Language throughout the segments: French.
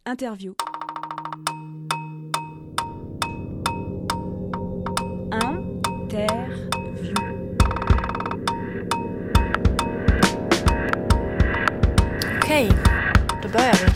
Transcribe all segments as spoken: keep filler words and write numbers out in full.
Interview. Interview. Okej, då börjar vi.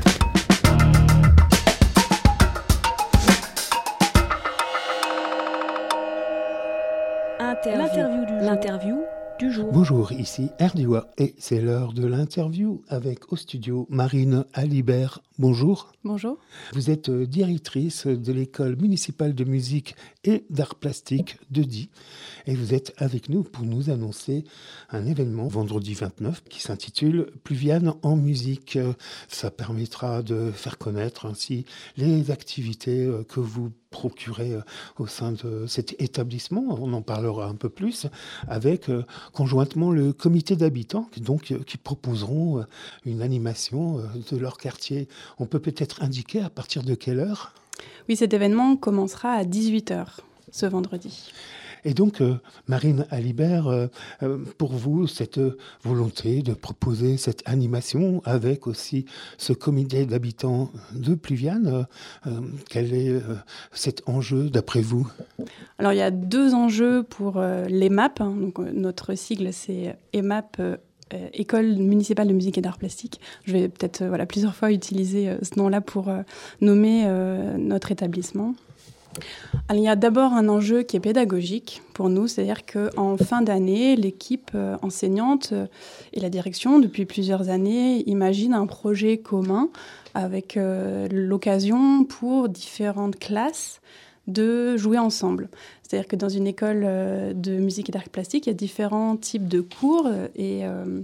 Interview. L'interview du jour. L'interview du jour. Bonjour, ici Erdiwa et c'est l'heure de l'interview avec au studio Marine Alibert. Bonjour. Bonjour. Vous êtes directrice de l'école municipale de musique et d'art plastique de Die et vous êtes avec nous pour nous annoncer un événement vendredi vingt-neuf qui s'intitule Pluviane en musique. Ça permettra de faire connaître ainsi les activités que vous procurez au sein de cet établissement. On en parlera un peu plus avec euh, conjointement le comité d'habitants donc, euh, qui proposeront euh, une animation euh, de leur quartier. On peut peut-être indiquer à partir de quelle heure ? Oui, cet événement commencera à dix-huit heures ce vendredi. Et donc, euh, Marine Alibert, euh, euh, pour vous, cette euh, volonté de proposer cette animation avec aussi ce comité d'habitants de Pluviane, euh, quel est euh, cet enjeu d'après vous ? Alors, il y a deux enjeux pour euh, l'E M A P. Hein. Donc, euh, notre sigle, c'est E M A P, euh, École municipale de musique et d'art plastique. Je vais peut-être euh, voilà, plusieurs fois utiliser euh, ce nom-là pour euh, nommer euh, notre établissement. Alors, il y a d'abord un enjeu qui est pédagogique pour nous, c'est-à-dire qu'en fin d'année, l'équipe euh, enseignante euh, et la direction, depuis plusieurs années, imaginent un projet commun avec euh, l'occasion pour différentes classes de jouer ensemble. C'est-à-dire que dans une école euh, de musique et d'art plastique, il y a différents types de cours et... Euh,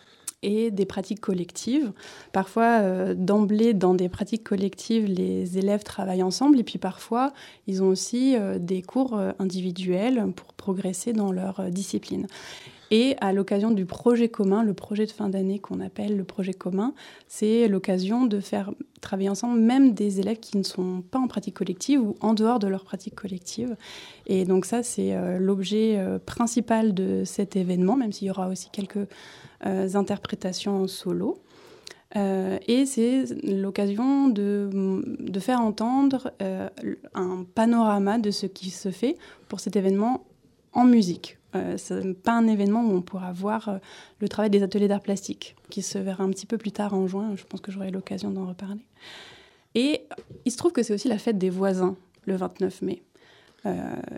et des pratiques collectives. Parfois, euh, d'emblée, dans des pratiques collectives, les élèves travaillent ensemble et puis parfois, ils ont aussi euh, des cours euh, individuels pour progresser dans leur euh, discipline. Et à l'occasion du projet commun, le projet de fin d'année qu'on appelle le projet commun, c'est l'occasion de faire travailler ensemble même des élèves qui ne sont pas en pratique collective ou en dehors de leur pratique collective. Et donc ça, c'est euh, l'objet euh, principal de cet événement, même s'il y aura aussi quelques euh, interprétations en solo. Euh, et c'est l'occasion de, de faire entendre euh, un panorama de ce qui se fait pour cet événement en musique. Euh, ce n'est pas un événement où on pourra voir euh, le travail des ateliers d'art plastique, qui se verra un petit peu plus tard en juin. Je pense que j'aurai l'occasion d'en reparler. Et il se trouve que c'est aussi la fête des voisins, le vingt-neuf mai. Euh,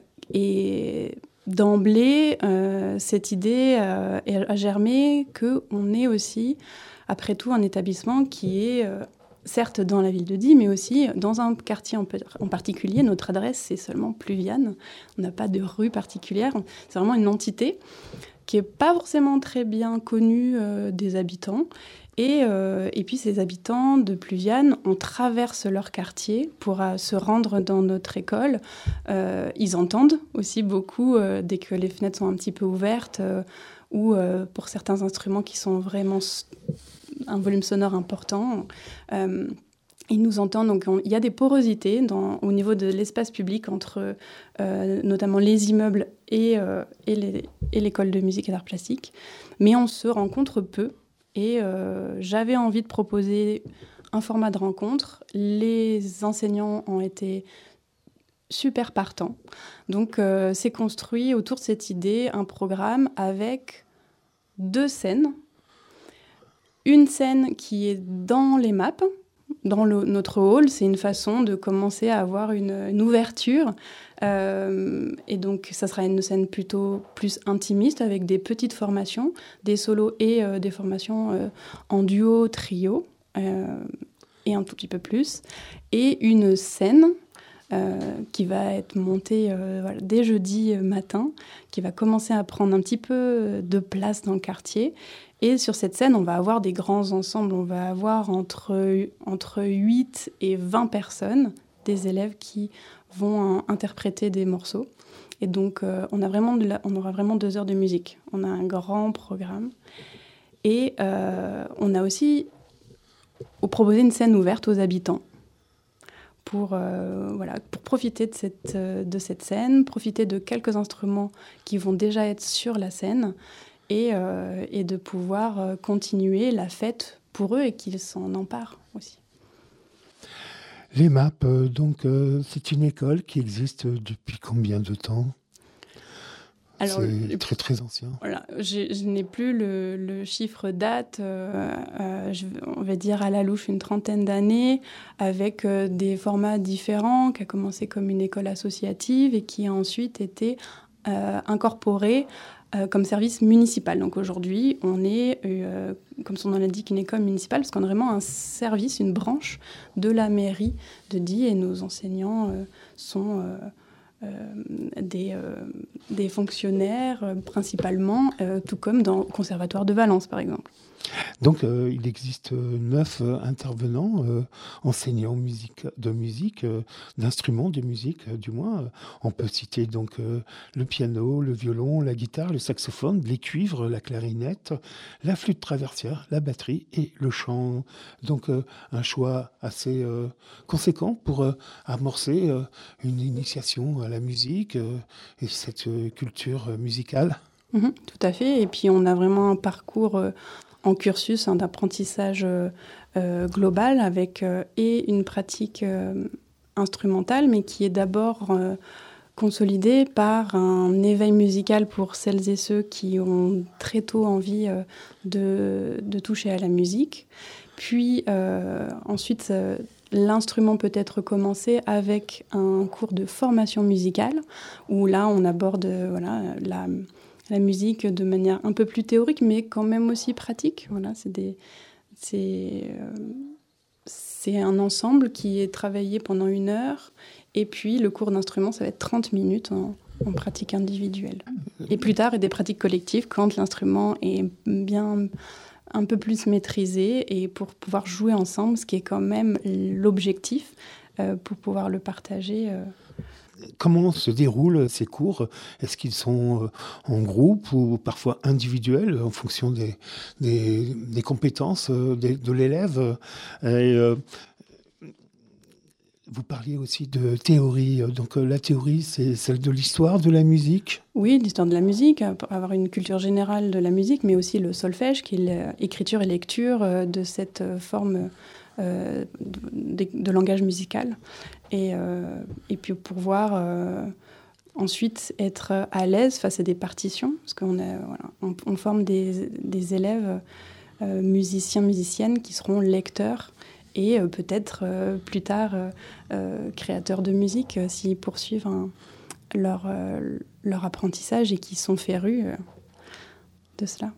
et d'emblée, euh, cette idée euh, a germé qu'on est aussi, après tout, un établissement qui est... Euh, certes dans la ville de Die, mais aussi dans un quartier en, en particulier. Notre adresse, c'est seulement Pluviane. On n'a pas de rue particulière. C'est vraiment une entité qui n'est pas forcément très bien connue euh, des habitants. Et, euh, et puis, ces habitants de Pluviane, on traverse leur quartier pour euh, se rendre dans notre école. Euh, ils entendent aussi beaucoup, euh, dès que les fenêtres sont un petit peu ouvertes, euh, ou euh, pour certains instruments qui sont vraiment... un volume sonore important. Euh, ils nous entendent, donc il y a des porosités dans, au niveau de l'espace public entre euh, notamment les immeubles et, euh, et, les, et l'école de musique et d'art plastique. Mais on se rencontre peu et euh, j'avais envie de proposer un format de rencontre. Les enseignants ont été super partants. Donc euh, c'est construit autour de cette idée un programme avec deux scènes. Une scène qui est dans les maps, dans le, notre hall, c'est une façon de commencer à avoir une, une ouverture. Euh, et donc, ça sera une scène plutôt plus intimiste avec des petites formations, des solos et euh, des formations euh, en duo, trio, euh, et un tout petit peu plus. Et une scène euh, qui va être montée euh, voilà, dès jeudi matin, qui va commencer à prendre un petit peu de place dans le quartier. Et sur cette scène, on va avoir des grands ensembles. On va avoir entre, entre huit et vingt personnes, des élèves qui vont euh, interpréter des morceaux. Et donc, euh, on, a vraiment de la, on aura vraiment deux heures de musique. On a un grand programme. Et euh, on a aussi proposé une scène ouverte aux habitants pour, euh, voilà, pour profiter de cette, de cette scène, profiter de quelques instruments qui vont déjà être sur la scène, Et, euh, et de pouvoir continuer la fête pour eux et qu'ils s'en emparent aussi. l'E M A P, euh, donc, euh, c'est une école qui existe depuis combien de temps ? Alors, c'est très très ancien. Voilà, je, je n'ai plus le, le chiffre date, euh, euh, je, on va dire à la louche une trentaine d'années, avec euh, des formats différents, qui a commencé comme une école associative et qui a ensuite été euh, incorporée euh, comme service municipal. Donc aujourd'hui, on est, euh, comme son nom l'indique, une école municipale, parce qu'on a vraiment un service, une branche de la mairie de Die, et nos enseignants euh, sont... Euh, Euh, des, euh, des fonctionnaires euh, principalement, euh, tout comme dans le Conservatoire de Valence par exemple. Donc euh, il existe euh, neuf euh, intervenants, euh, enseignants musique, de musique, euh, d'instruments de musique euh, du moins. On peut citer donc euh, le piano, le violon, la guitare, le saxophone, les cuivres, la clarinette, la flûte traversière, la batterie et le chant. Donc euh, un choix assez euh, conséquent pour euh, amorcer euh, une initiation à la musique euh, et cette euh, culture musicale. Mmh, tout à fait. Et puis on a vraiment un parcours euh, en cursus hein, d'apprentissage euh, euh, global avec euh, et une pratique euh, instrumentale, mais qui est d'abord euh, consolidée par un éveil musical pour celles et ceux qui ont très tôt envie euh, de, de toucher à la musique. Puis euh, ensuite, euh, l'instrument peut être commencé avec un cours de formation musicale, où là on aborde euh, voilà, la... la musique de manière un peu plus théorique, mais quand même aussi pratique. Voilà, c'est, des, c'est, euh, c'est un ensemble qui est travaillé pendant une heure, et puis le cours d'instrument, ça va être trente minutes en, en pratique individuelle. Et plus tard, il y a des pratiques collectives, quand l'instrument est bien un peu plus maîtrisé, et pour pouvoir jouer ensemble, ce qui est quand même l'objectif, euh, pour pouvoir le partager. Euh, Comment se déroulent ces cours ? Est-ce qu'ils sont en groupe ou parfois individuels en fonction des, des, des compétences de, de l'élève ? Et, euh, vous parliez aussi de théorie. Donc la théorie, c'est celle de l'histoire de la musique ? Oui, l'histoire de la musique, pour avoir une culture générale de la musique, mais aussi le solfège, qui est l'écriture et lecture de cette forme euh, de, de, de langage musical. Et, euh, et puis pour pouvoir euh, ensuite être à l'aise face à des partitions, parce qu'on a, voilà, on, on forme des, des élèves euh, musiciens, musiciennes qui seront lecteurs et euh, peut-être euh, plus tard euh, euh, créateurs de musique euh, s'ils poursuivent un, leur, euh, leur apprentissage et qui sont férus euh, de cela.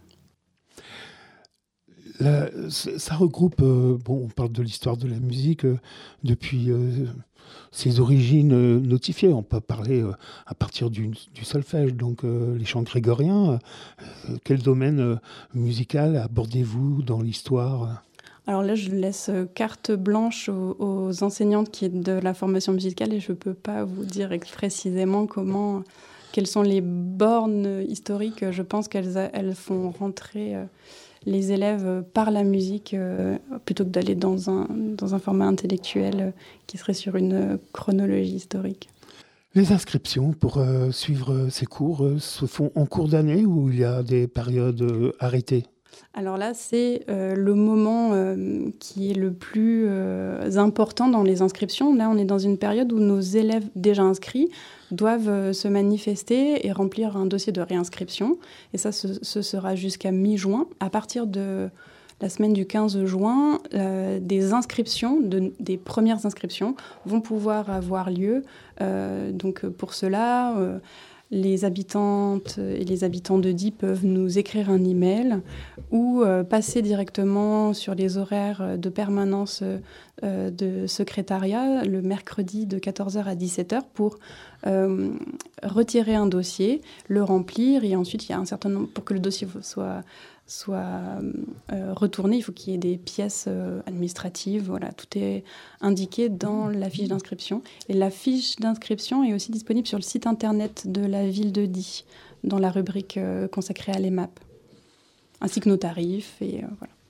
Là, ça regroupe, euh, bon, on parle de l'histoire de la musique euh, depuis euh, ses origines euh, notifiées. On peut parler euh, à partir du, du solfège, donc euh, les chants grégoriens. Euh, quel domaine euh, musical abordez-vous dans l'histoire ? Alors là, je laisse carte blanche aux, aux enseignantes qui est de la formation musicale, et je ne peux pas vous dire précisément comment, quelles sont les bornes historiques. Je pense qu'elles elles font rentrer euh, les élèves par la musique euh, plutôt que d'aller dans un, dans un format intellectuel euh, qui serait sur une chronologie historique. Les inscriptions pour euh, suivre ces cours euh, se font en cours d'année ou il y a des périodes euh, arrêtées ? Alors là, c'est euh, le moment euh, qui est le plus euh, important dans les inscriptions. Là, on est dans une période où nos élèves déjà inscrits doivent euh, se manifester et remplir un dossier de réinscription. Et ça, ce, ce sera jusqu'à mi-juin. À partir de la semaine du quinze juin, euh, des inscriptions, de, des premières inscriptions, vont pouvoir avoir lieu. Euh, donc pour cela... Euh, Les habitantes et les habitants de Die peuvent nous écrire un email ou euh, passer directement sur les horaires de permanence euh, de secrétariat le mercredi de quatorze heures à dix-sept heures pour euh, retirer un dossier, le remplir, et ensuite il y a un certain nombre, pour que le dossier soit, soit euh, retourné, il faut qu'il y ait des pièces euh, administratives, voilà, tout est indiqué dans la fiche d'inscription. Et la fiche d'inscription est aussi disponible sur le site internet de la ville de Die, dans la rubrique euh, consacrée à l'E M A P, ainsi que nos tarifs, et euh, voilà.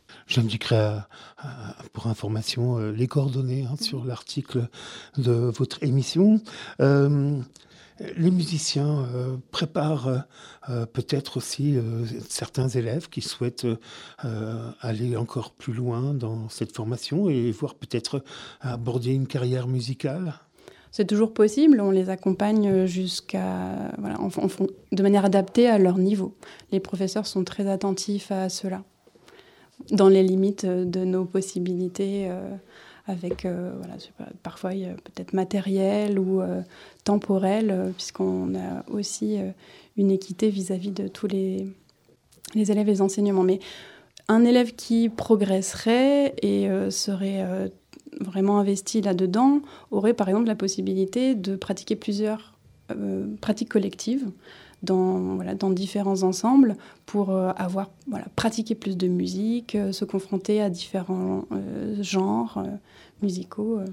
J'indiquerai à, à, pour information euh, les coordonnées hein, sur l'article de votre émission. Euh, les musiciens euh, préparent euh, peut-être aussi euh, certains élèves qui souhaitent euh, aller encore plus loin dans cette formation et voir peut-être aborder une carrière musicale. C'est toujours possible, on les accompagne jusqu'à, voilà, en, en, de manière adaptée à leur niveau. Les professeurs sont très attentifs à cela, dans les limites de nos possibilités, euh, avec euh, voilà, je sais pas, parfois il y a peut-être matériel ou euh, temporel, euh, puisqu'on a aussi euh, une équité vis-à-vis de tous les, les élèves et les enseignements. Mais un élève qui progresserait et euh, serait euh, vraiment investi là-dedans aurait par exemple la possibilité de pratiquer plusieurs euh, pratiques collectives dans, voilà, dans différents ensembles pour euh, avoir voilà, pratiqué plus de musique, euh, se confronter à différents euh, genres euh, musicaux. Euh.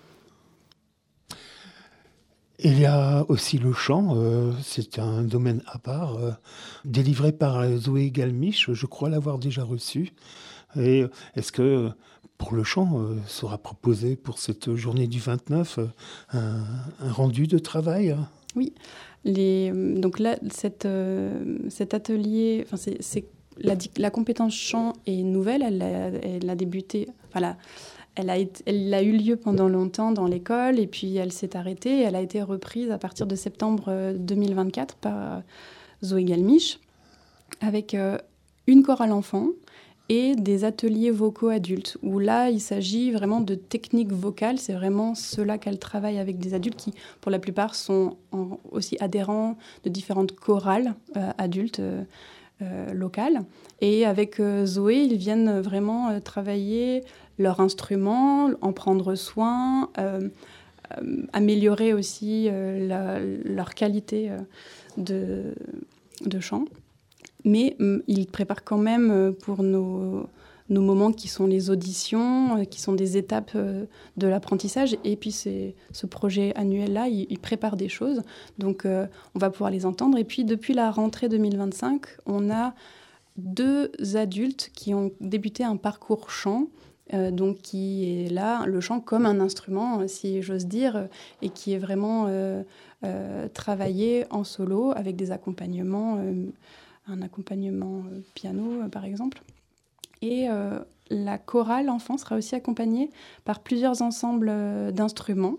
Il y a aussi le chant, euh, c'est un domaine à part, euh, délivré par Zoé Galmiche, je crois l'avoir déjà reçu. Et est-ce que pour le chant euh, sera proposé pour cette journée du vingt-neuf euh, un, un rendu de travail? Oui, les, donc là, cette, euh, cet atelier, enfin c'est, c'est la, la compétence chant est nouvelle, elle a, elle a débuté, voilà. Elle a, été, elle a eu lieu pendant longtemps dans l'école et puis elle s'est arrêtée. Et elle a été reprise à partir de septembre deux mille vingt-quatre par Zoé Galmiche avec euh, une chorale enfant et des ateliers vocaux adultes où là, il s'agit vraiment de techniques vocales. C'est vraiment cela qu'elle travaille avec des adultes qui, pour la plupart, sont en, aussi adhérents de différentes chorales euh, adultes euh, euh, locales. Et avec euh, Zoé, ils viennent vraiment euh, travailler leur instrument, en prendre soin, euh, euh, améliorer aussi euh, la, leur qualité euh, de, de chant. Mais euh, ils préparent quand même euh, pour nos, nos moments qui sont les auditions, euh, qui sont des étapes euh, de l'apprentissage. Et puis c'est, ce projet annuel-là, ils, ils préparent des choses. Donc euh, on va pouvoir les entendre. Et puis depuis la rentrée deux mille vingt-cinq, on a deux adultes qui ont débuté un parcours chant, Euh, donc qui est là, le chant comme un instrument, si j'ose dire, et qui est vraiment euh, euh, travaillé en solo avec des accompagnements, euh, un accompagnement euh, piano euh, par exemple. Et euh, la chorale enfant sera aussi accompagnée par plusieurs ensembles euh, d'instruments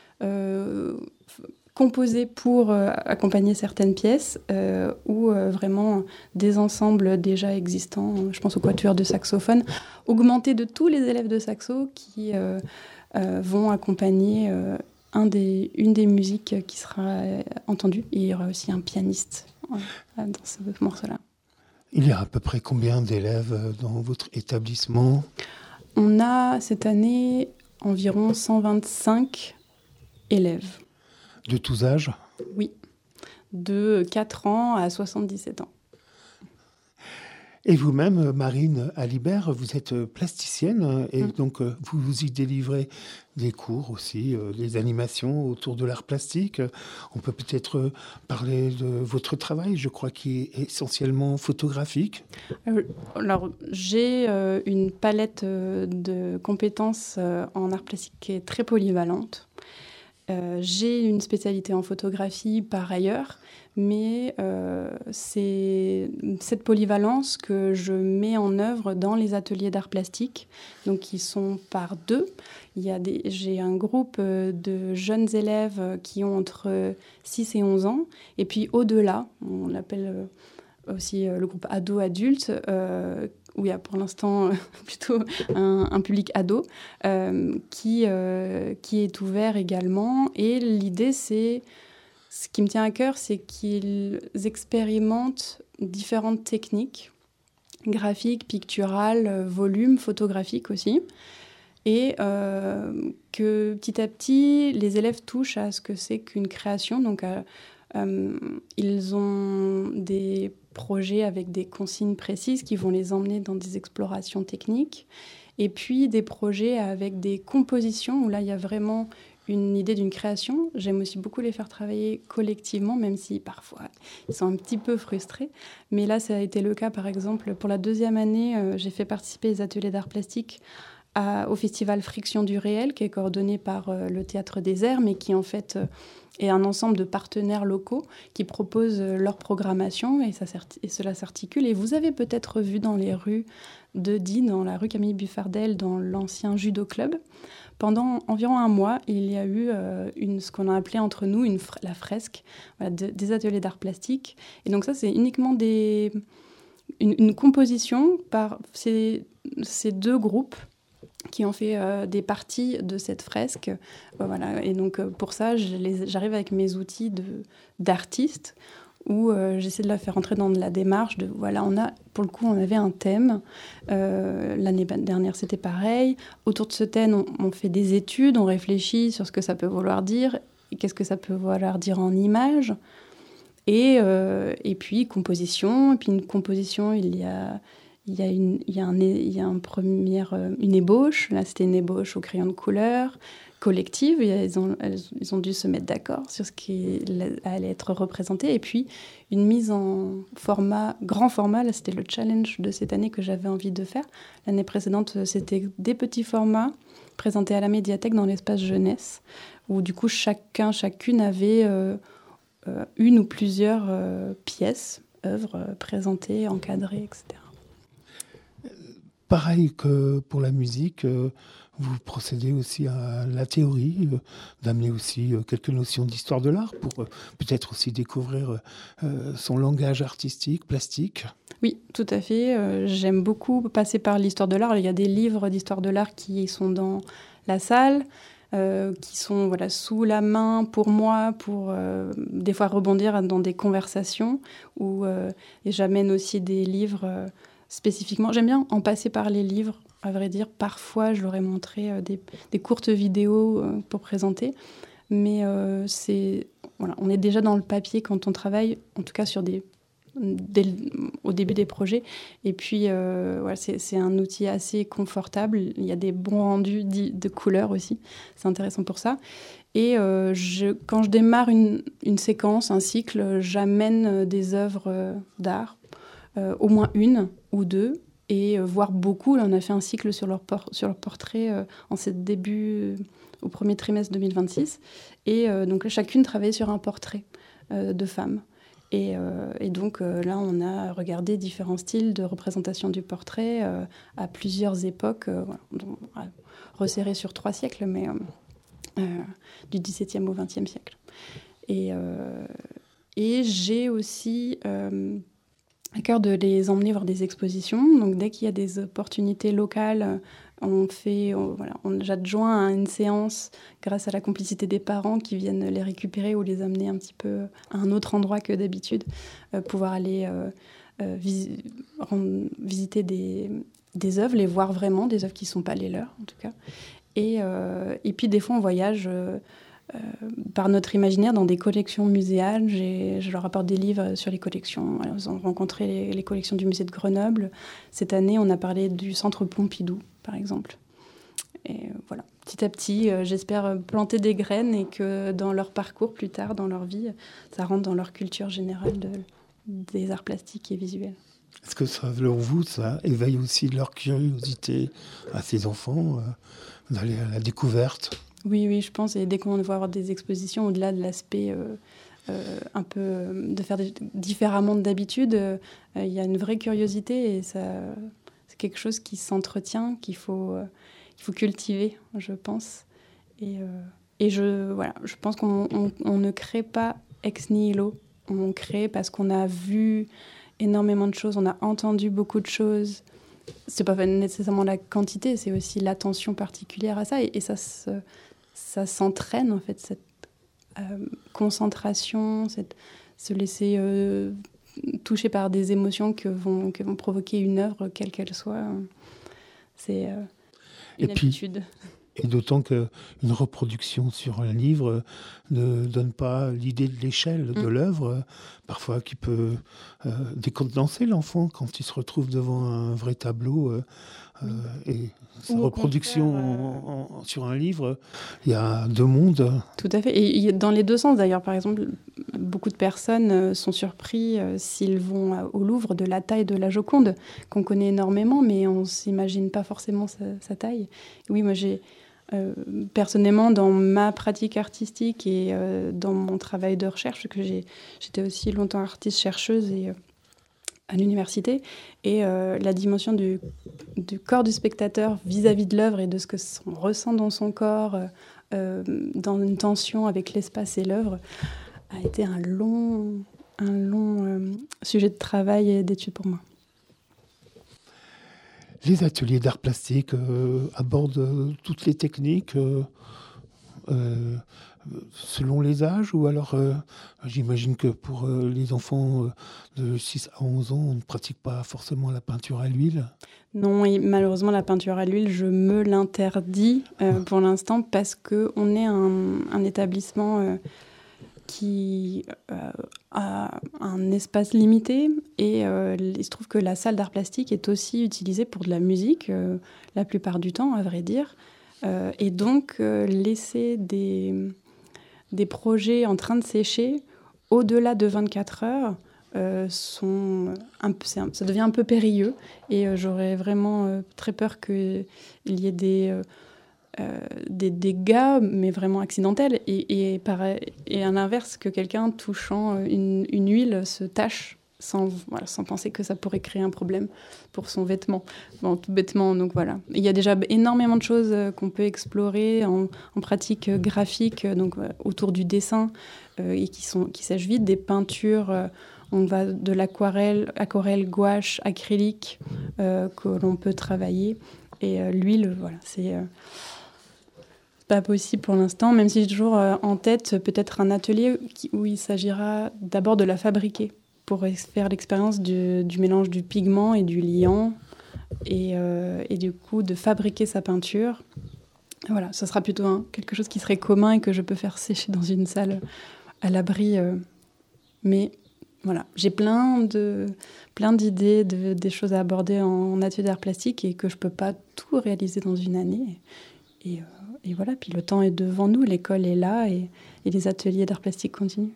euh, composés pour euh, accompagner certaines pièces euh, ou euh, vraiment des ensembles déjà existants, je pense au quatuor de saxophone, augmentés de tous les élèves de saxo qui euh, euh, vont accompagner euh, un des, une des musiques qui sera euh, entendue. Et il y aura aussi un pianiste euh, dans ce morceau-là. Il y a à peu près combien d'élèves dans votre établissement? On a cette année environ cent vingt-cinq élèves. De tous âges? Oui, de quatre ans à soixante-dix-sept ans. Et vous-même, Marine Alibert, vous êtes plasticienne et mmh. donc vous, vous y délivrez des cours aussi, euh, des animations autour de l'art plastique. On peut peut-être parler de votre travail, je crois, qui est essentiellement photographique. Alors, j'ai euh, une palette euh, de compétences euh, en art plastique qui est très polyvalente. Euh, j'ai une spécialité en photographie par ailleurs, mais euh, c'est cette polyvalence que je mets en œuvre dans les ateliers d'art plastique, donc qui sont par deux. Il y a des, j'ai un groupe de jeunes élèves qui ont entre six et onze ans, et puis au-delà, on l'appelle aussi le groupe ado-adulte, euh, où il y a pour l'instant plutôt un, un public ado, euh, qui, euh, qui est ouvert également. Et l'idée, c'est, ce qui me tient à cœur, c'est qu'ils expérimentent différentes techniques, graphiques, picturales, volumes, photographiques aussi. Et euh, que petit à petit, les élèves touchent à ce que c'est qu'une création. Donc, euh, euh, ils ont des projets avec des consignes précises qui vont les emmener dans des explorations techniques. Et puis des projets avec des compositions où là, il y a vraiment une idée d'une création, j'aime aussi beaucoup les faire travailler collectivement, même si parfois ils sont un petit peu frustrés. Mais là, ça a été le cas, par exemple, pour la deuxième année, euh, j'ai fait participer les ateliers d'art plastique à, au festival Friction du réel, qui est coordonné par euh, le Théâtre des Airs, mais qui en fait euh, est un ensemble de partenaires locaux qui proposent euh, leur programmation, et, ça, et cela s'articule. Et vous avez peut-être vu dans les rues de Die, dans la rue Camille Buffardel, dans l'ancien judo club, pendant environ un mois, il y a eu euh, une, ce qu'on a appelé entre nous une fr- la fresque, voilà, de, des ateliers d'art plastique. Et donc ça, c'est uniquement des, une, une composition par ces, ces deux groupes qui ont fait euh, des parties de cette fresque. Euh, voilà. Et donc euh, pour ça, je les, j'arrive avec mes outils de, d'artiste, où euh, j'essaie de la faire entrer dans de la démarche de, voilà, on a, pour le coup, on avait un thème. Euh, l'année dernière, c'était pareil. Autour de ce thème, on, on fait des études, on réfléchit sur ce que ça peut vouloir dire, et qu'est-ce que ça peut vouloir dire en images. Et, euh, et puis, composition. Et puis, une composition, il y a, il y a, une, il y a, un, il y a un première, une ébauche. Là, c'était une ébauche au crayon de couleur, collective. Ils ont, ils ont dû se mettre d'accord sur ce qui allait être représenté. Et puis, une mise en format, grand format. Là, c'était le challenge de cette année que j'avais envie de faire. L'année précédente, c'était des petits formats présentés à la médiathèque dans l'espace jeunesse, où du coup, chacun, chacune avait euh, euh, une ou plusieurs euh, pièces, œuvres euh, présentées, encadrées, et cetera. Pareil que pour la musique, euh, vous procédez aussi à la théorie, euh, d'amener aussi euh, quelques notions d'histoire de l'art pour euh, peut-être aussi découvrir euh, son langage artistique, plastique. Oui, tout à fait. Euh, j'aime beaucoup passer par l'histoire de l'art. Il y a des livres d'histoire de l'art qui sont dans la salle, euh, qui sont voilà, sous la main pour moi, pour euh, des fois rebondir dans des conversations, où euh, et j'amène aussi des livres euh, spécifiquement. J'aime bien en passer par les livres. À vrai dire, parfois, je leur ai montré euh, des, des courtes vidéos euh, pour présenter. Mais euh, c'est, voilà, on est déjà dans le papier quand on travaille, en tout cas sur des, dès, au début des projets. Et puis, euh, voilà, c'est, c'est un outil assez confortable. Il y a des bons rendus de couleurs aussi. C'est intéressant pour ça. Et euh, je, quand je démarre une, une séquence, un cycle, j'amène des œuvres d'art, euh, au moins une ou deux, et euh, voire beaucoup. Là, on a fait un cycle sur leur, por- sur leur portrait euh, en ce début, euh, au premier trimestre deux mille vingt-six. Et euh, donc là, chacune travaillait sur un portrait euh, de femme. Et, euh, et donc euh, là, on a regardé différents styles de représentation du portrait euh, à plusieurs époques, euh, voilà, dont, euh, resserrés sur trois siècles, mais euh, euh, du dix-septième au vingtième siècle. Et, euh, et j'ai aussi... Euh, à cœur de les emmener voir des expositions. Donc, dès qu'il y a des opportunités locales, on fait, on, voilà, on, j'adjoins à une séance grâce à la complicité des parents qui viennent les récupérer ou les amener un petit peu à un autre endroit que d'habitude, euh, pouvoir aller euh, euh, vis- rendre, visiter des, des œuvres, les voir vraiment, des œuvres qui ne sont pas les leurs, en tout cas. Et, euh, et puis, des fois, on voyage... Euh, Euh, par notre imaginaire dans des collections muséales. J'ai, je leur apporte des livres sur les collections. Alors, ils ont rencontré les, les collections du musée de Grenoble. Cette année, on a parlé du centre Pompidou, par exemple. Et euh, voilà, petit à petit, euh, j'espère planter des graines et que dans leur parcours, plus tard, dans leur vie, ça rentre dans leur culture générale de, des arts plastiques et visuels. Est-ce que, selon vous, ça éveille aussi leur curiosité à ces enfants, euh, d'aller à la découverte ? Oui, oui, je pense. Et dès qu'on va avoir des expositions, au-delà de l'aspect euh, euh, un peu euh, de faire des, différemment d'habitude, euh, il y a une vraie curiosité et ça, c'est quelque chose qui s'entretient, qu'il faut, euh, qu'il faut cultiver, je pense. Et, euh, et je, voilà, je pense qu'on on, on ne crée pas ex nihilo. On crée parce qu'on a vu énormément de choses, on a entendu beaucoup de choses. C'est pas nécessairement la quantité, c'est aussi l'attention particulière à ça. Et, et ça, se, ça s'entraîne, en fait, cette euh, concentration, cette, se laisser euh, toucher par des émotions que vont, que vont provoquer une œuvre, quelle qu'elle soit. C'est euh, une et habitude. Puis, et d'autant qu'une reproduction sur un livre ne donne pas l'idée de l'échelle de mmh. l'œuvre, parfois qui peut euh, décontenancer l'enfant quand il se retrouve devant un vrai tableau, euh, euh, et sa reproduction en, en, sur un livre, il y a deux mondes. Tout à fait. Et dans les deux sens, d'ailleurs. Par exemple, beaucoup de personnes sont surpris euh, s'ils vont au Louvre de la taille de la Joconde, qu'on connaît énormément, mais on ne s'imagine pas forcément sa, sa taille. Oui, moi, j'ai... Euh, personnellement, dans ma pratique artistique et euh, dans mon travail de recherche, que j'ai, j'étais aussi longtemps artiste-chercheuse et... Euh, à l'université, et euh, la dimension du, du corps du spectateur vis-à-vis de l'œuvre et de ce que on ressent dans son corps, euh, dans une tension avec l'espace et l'œuvre, a été un long, un long euh, sujet de travail et d'étude pour moi. Les ateliers d'art plastique euh, abordent toutes les techniques euh, euh, selon les âges, ou alors euh, j'imagine que pour euh, les enfants euh, de six à onze ans, on ne pratique pas forcément la peinture à l'huile. Non, et malheureusement, la peinture à l'huile, je me l'interdis euh, pour l'instant parce qu'on est un, un établissement euh, qui euh, a un espace limité, et euh, il se trouve que la salle d'art plastique est aussi utilisée pour de la musique, euh, la plupart du temps, à vrai dire. Euh, et donc, euh, laisser des... des projets en train de sécher au-delà de vingt-quatre heures, euh, sont un peu, c'est un, ça devient un peu périlleux, et euh, j'aurais vraiment euh, très peur qu'il y ait des, euh, euh, des dégâts, mais vraiment accidentels, et, et, par, et à l'inverse, que quelqu'un touchant une, une huile se tâche sans, voilà, sans penser que ça pourrait créer un problème pour son vêtement. Bon, tout bêtement, donc voilà. Il y a déjà énormément de choses qu'on peut explorer en, en pratique graphique, donc autour du dessin, euh, et qui, sont, qui sèchent vite, des peintures. Euh, on va de l'aquarelle, aquarelle, gouache, acrylique, euh, que l'on peut travailler. Et euh, l'huile, voilà, c'est... Euh, pas possible pour l'instant, même si j'ai toujours euh, en tête peut-être un atelier qui, où il s'agira d'abord de la fabriquer, pour faire l'expérience du, du mélange du pigment et du liant, et, euh, et du coup de fabriquer sa peinture. Voilà, ça sera plutôt un, quelque chose qui serait commun et que je peux faire sécher dans une salle à l'abri. Euh, mais voilà, j'ai plein, de, plein d'idées, de, des choses à aborder en atelier d'art plastique, et que je ne peux pas tout réaliser dans une année. Et, et, euh, et voilà, puis le temps est devant nous, l'école est là, et, et les ateliers d'art plastique continuent.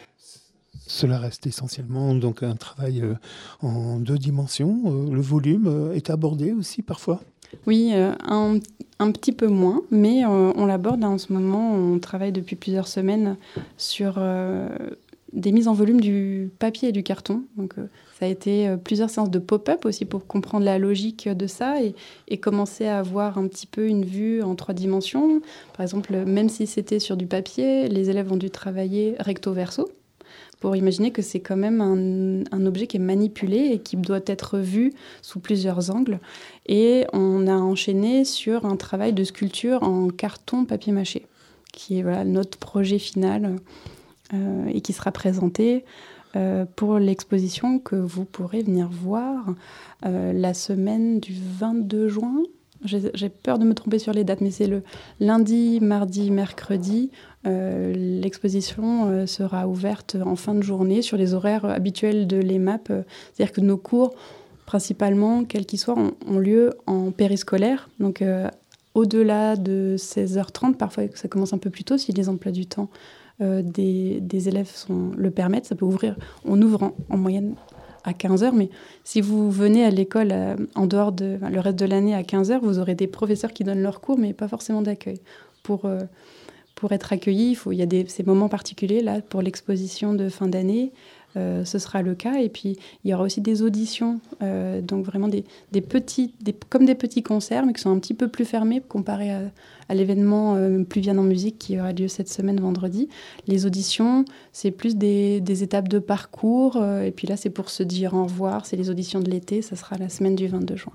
Cela reste essentiellement donc un travail euh, en deux dimensions. Euh, le volume euh, est abordé aussi parfois ? Oui, euh, un, un petit peu moins, mais euh, on l'aborde en ce moment. On travaille depuis plusieurs semaines sur euh, des mises en volume du papier et du carton. Donc, euh, ça a été euh, plusieurs séances de pop-up aussi pour comprendre la logique de ça, et, et commencer à avoir un petit peu une vue en trois dimensions. Par exemple, même si c'était sur du papier, les élèves ont dû travailler recto-verso, pour imaginer que c'est quand même un, un objet qui est manipulé et qui doit être vu sous plusieurs angles. Et on a enchaîné sur un travail de sculpture en carton papier-mâché, qui est voilà, notre projet final, euh, et qui sera présenté euh, pour l'exposition que vous pourrez venir voir euh, la semaine du vingt-deux juin. J'ai, j'ai peur de me tromper sur les dates, mais c'est le lundi, mardi, mercredi. Euh, l'exposition euh, sera ouverte en fin de journée sur les horaires habituels de l'E M A P. Euh, c'est-à-dire que nos cours, principalement, quels qu'ils soient, ont, ont lieu en périscolaire. Donc, euh, au-delà de seize heures trente, parfois ça commence un peu plus tôt si les emplois du temps euh, des, des élèves sont, le permettent. Ça peut ouvrir. On ouvre en, en moyenne à quinze heures, mais si vous venez à l'école euh, en dehors de enfin, le reste de l'année à quinze heures, vous aurez des professeurs qui donnent leurs cours, mais pas forcément d'accueil. Pour, euh, pour être accueilli, il, faut, il y a des, ces moments particuliers. Là, pour l'exposition de fin d'année, euh, ce sera le cas. Et puis, il y aura aussi des auditions, euh, donc vraiment des, des petits, des, comme des petits concerts, mais qui sont un petit peu plus fermés comparé à, à l'événement euh, Plus Bien en musique qui aura lieu cette semaine vendredi. Les auditions, c'est plus des, des étapes de parcours. Euh, et puis là, c'est pour se dire au revoir. C'est les auditions de l'été. Ça sera la semaine du vingt-deux juin.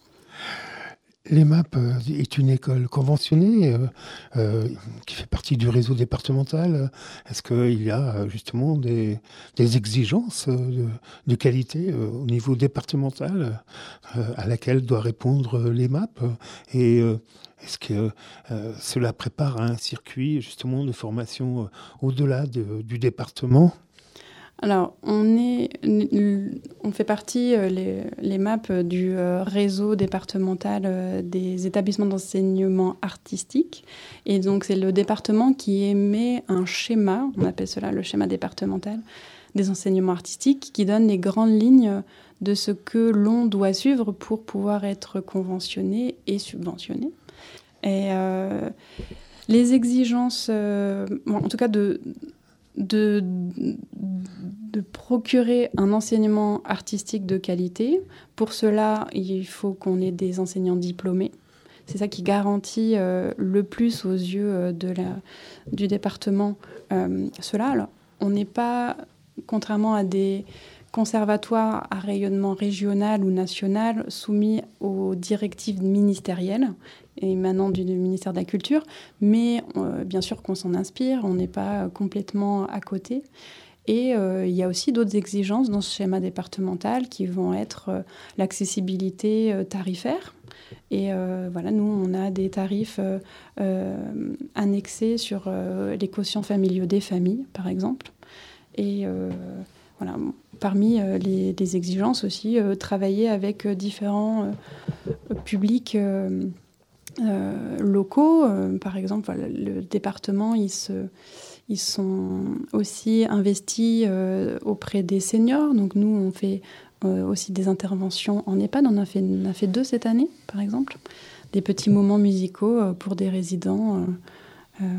L'E M A P est une école conventionnée euh, euh, qui fait partie du réseau départemental. Est-ce qu'il y a justement des, des exigences de, de qualité euh, au niveau départemental euh, à laquelle doit répondre l'E M A P ? Et euh, est-ce que euh, cela prépare un circuit justement de formation euh, au-delà de, du département ? Alors, on, est, on fait partie, les, les M A P, du réseau départemental des établissements d'enseignement artistique. Et donc, c'est le département qui émet un schéma, on appelle cela le schéma départemental des enseignements artistiques, qui donne les grandes lignes de ce que l'on doit suivre pour pouvoir être conventionné et subventionné. Et euh, les exigences, euh, bon, en tout cas de... De, de procurer un enseignement artistique de qualité. Pour cela, il faut qu'on ait des enseignants diplômés. C'est ça qui garantit euh, le plus aux yeux de la, du département euh, cela. Alors, on n'est pas, contrairement à des conservatoires à rayonnement régional ou national, soumis aux directives ministérielles émanant du ministère de la Culture, mais euh, bien sûr qu'on s'en inspire, on n'est pas complètement à côté. Et euh, il y a aussi d'autres exigences dans ce schéma départemental qui vont être euh, l'accessibilité euh, tarifaire. Et euh, voilà, nous, on a des tarifs euh, euh, annexés sur euh, les quotients familiaux des familles, par exemple. Et euh, voilà, parmi euh, les, les exigences aussi, euh, travailler avec euh, différents euh, publics euh, euh, locaux. Euh, par exemple, voilà, le département, il se... Ils sont aussi investis euh, auprès des seniors. Donc nous, on fait euh, aussi des interventions en EHPAD. On a fait, on a fait deux cette année, par exemple. Des petits moments musicaux euh, pour des résidents euh, euh,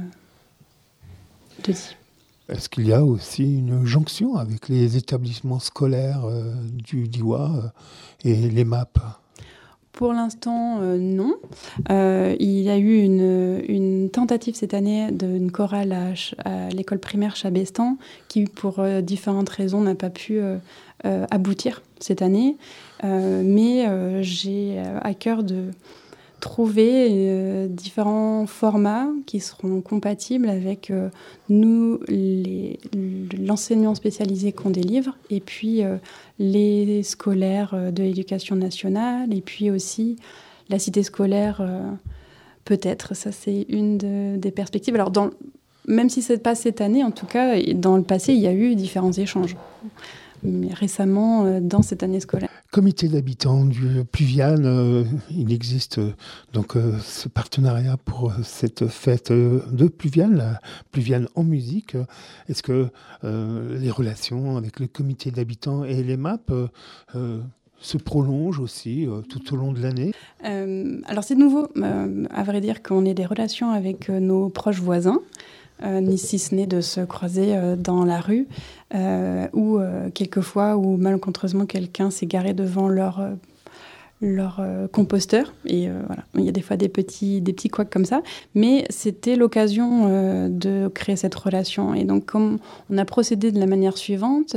de D I. Est-ce qu'il y a aussi une jonction avec les établissements scolaires euh, du D I W A euh, et les M A P ? Pour l'instant, euh, non. Euh, il y a eu une, une tentative cette année d'une chorale à, à l'école primaire Chabestan qui, pour euh, différentes raisons, n'a pas pu euh, euh, aboutir cette année. Euh, mais euh, j'ai à cœur de trouver euh, différents formats qui seront compatibles avec euh, nous, les, l'enseignement spécialisé qu'on délivre, et puis euh, les scolaires de l'éducation nationale, et puis aussi la cité scolaire, euh, peut-être. Ça, c'est une de, des perspectives. Alors, dans, même si ce n'est pas cette année, en tout cas, dans le passé, il y a eu différents échanges. Mais récemment, euh, dans cette année scolaire. Comité d'habitants du Pluviane, euh, il existe euh, donc euh, ce partenariat pour euh, cette fête euh, de Pluviane, la Pluviane en musique. Est-ce que euh, les relations avec le comité d'habitants et les M A P euh, euh, se prolongent aussi euh, tout au long de l'année ? euh, Alors c'est nouveau, euh, à vrai dire qu'on ait des relations avec euh, nos proches voisins. Euh, ni si ce n'est de se croiser euh, dans la rue, euh, ou euh, quelquefois où malencontreusement quelqu'un s'est garé devant leur, euh, leur euh, composteur. Et euh, voilà, il y a des fois des petits, des petits couacs comme ça. Mais c'était l'occasion euh, de créer cette relation. Et donc, comme on a procédé de la manière suivante,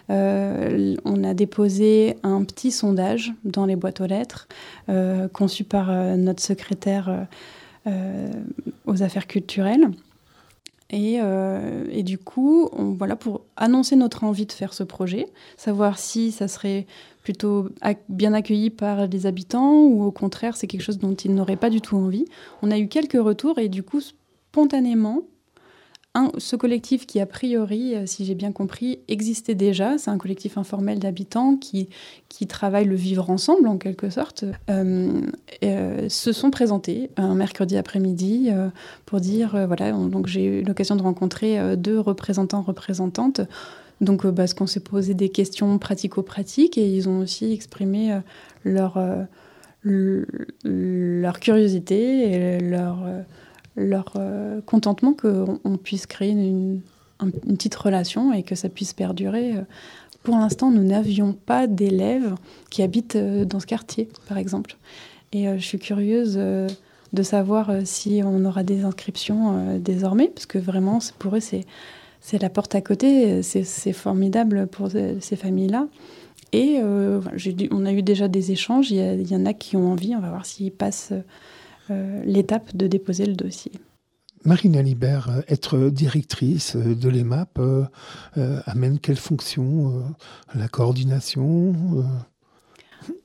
euh, on a déposé un petit sondage dans les boîtes aux lettres, euh, conçu par euh, notre secrétaire euh, aux affaires culturelles. Et, euh, et du coup, on, voilà, pour annoncer notre envie de faire ce projet, savoir si ça serait plutôt ac- bien accueilli par les habitants ou au contraire, c'est quelque chose dont ils n'auraient pas du tout envie. On a eu quelques retours et du coup, spontanément, un, ce collectif qui, a priori, si j'ai bien compris, existait déjà, c'est un collectif informel d'habitants qui, qui travaillent le vivre ensemble, en quelque sorte, euh, euh, se sont présentés un mercredi après-midi euh, pour dire, euh, voilà, on, donc j'ai eu l'occasion de rencontrer euh, deux représentants, représentantes, donc euh, parce qu'on s'est posé des questions pratico-pratiques et ils ont aussi exprimé euh, leur, euh, le, leur curiosité et leur... Euh, leur euh, contentement qu'on on puisse créer une, un, une petite relation et que ça puisse perdurer. Pour l'instant, nous n'avions pas d'élèves qui habitent euh, dans ce quartier, par exemple. Et euh, je suis curieuse euh, de savoir euh, si on aura des inscriptions euh, désormais, parce que vraiment, pour eux, c'est, c'est la porte à côté, c'est, c'est formidable pour ces familles-là. Et euh, j'ai, on a eu déjà des échanges, il y, a, il y en a qui ont envie, on va voir s'ils passent... Euh, l'étape de déposer le dossier. Marina Libert, euh, être directrice de l'E M A P euh, euh, amène quelle fonction ? euh, La coordination euh... Alors,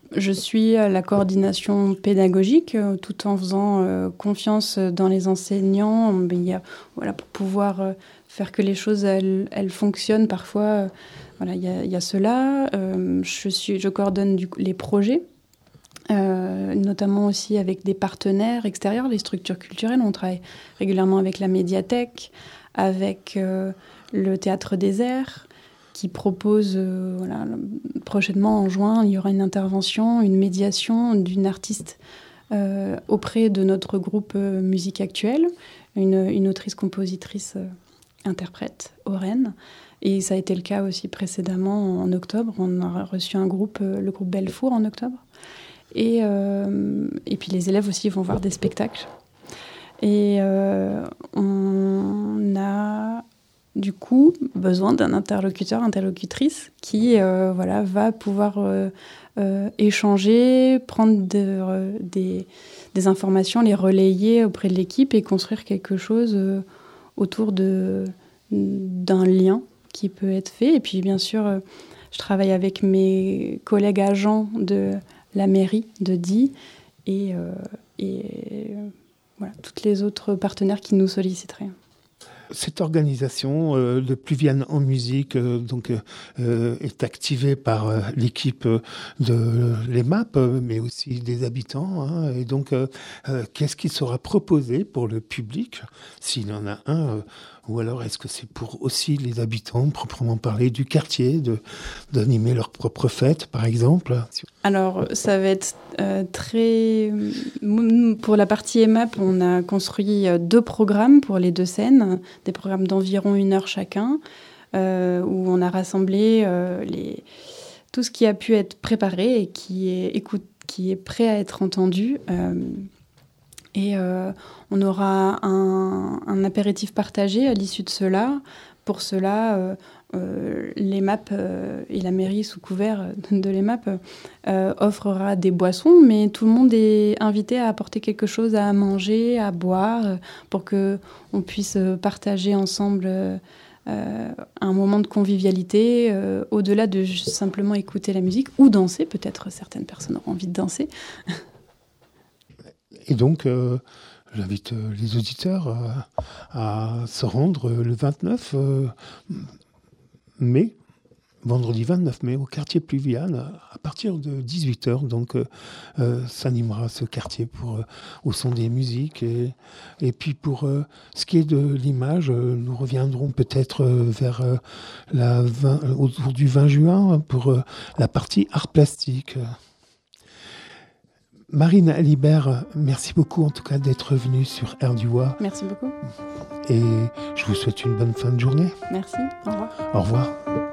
Je suis à la coordination pédagogique euh, tout en faisant euh, confiance dans les enseignants. Mais il y a, voilà, pour pouvoir euh, faire que les choses elles, elles fonctionnent parfois. Euh, voilà, il y a, il y a cela. Euh, je, suis, je coordonne du, les projets. Euh, notamment aussi avec des partenaires extérieurs, les structures culturelles. On travaille régulièrement avec la médiathèque, avec euh, le Théâtre des Airs, qui propose, euh, voilà, prochainement en juin, il y aura une intervention, une médiation d'une artiste euh, auprès de notre groupe euh, Musique Actuelle, une, une autrice-compositrice euh, interprète, Aurène. Et ça a été le cas aussi précédemment en octobre. On a reçu un groupe, euh, le groupe Bellefour, en octobre. Et, euh, et puis les élèves aussi vont voir des spectacles. Et euh, on a du coup besoin d'un interlocuteur, interlocutrice qui euh, voilà, va pouvoir euh, euh, échanger, prendre de, euh, des, des informations, les relayer auprès de l'équipe et construire quelque chose euh, autour de, d'un lien qui peut être fait. Et puis bien sûr, euh, je travaille avec mes collègues agents de la mairie de Die et, euh, et euh, voilà, toutes les autres partenaires qui nous solliciteraient. Cette organisation euh, de Pluviane en musique euh, donc, euh, est activée par euh, l'équipe de l'E M A P, mais aussi des habitants. Hein, et donc, euh, euh, qu'est-ce qui sera proposé pour le public, s'il y en a un euh, ou alors est-ce que c'est pour aussi les habitants, proprement parler, du quartier, de, d'animer leur propre fête, par exemple? Alors, ça va être euh, très... Pour la partie E M A P, on a construit deux programmes pour les deux scènes, des programmes d'environ une heure chacun, euh, où on a rassemblé euh, les... tout ce qui a pu être préparé et qui est, écoute, qui est prêt à être entendu. Euh, Et euh, on aura un, un apéritif partagé à l'issue de cela. Pour cela, euh, euh, l'E M A P euh, et la mairie, sous couvert de l'E M A P, euh, offrera des boissons, mais tout le monde est invité à apporter quelque chose à manger, à boire, euh, pour qu'on puisse partager ensemble euh, un moment de convivialité, euh, au-delà de simplement écouter la musique ou danser. Peut-être certaines personnes auront envie de danser. Et donc, euh, j'invite les auditeurs euh, à se rendre le vingt-neuf mai, vendredi vingt-neuf mai, au quartier Pluviane, à partir de dix-huit heures. Donc, euh, euh, s'animera ce quartier pour, euh, au son des musiques. Et, et puis, pour euh, ce qui est de l'image, euh, nous reviendrons peut-être euh, vers euh, la vingt, euh, autour du vingt juin pour euh, la partie art plastique. Marine Alibert, merci beaucoup en tout cas d'être venue sur Air du Oise. Merci beaucoup. Et je vous souhaite une bonne fin de journée. Merci, au revoir. Au revoir.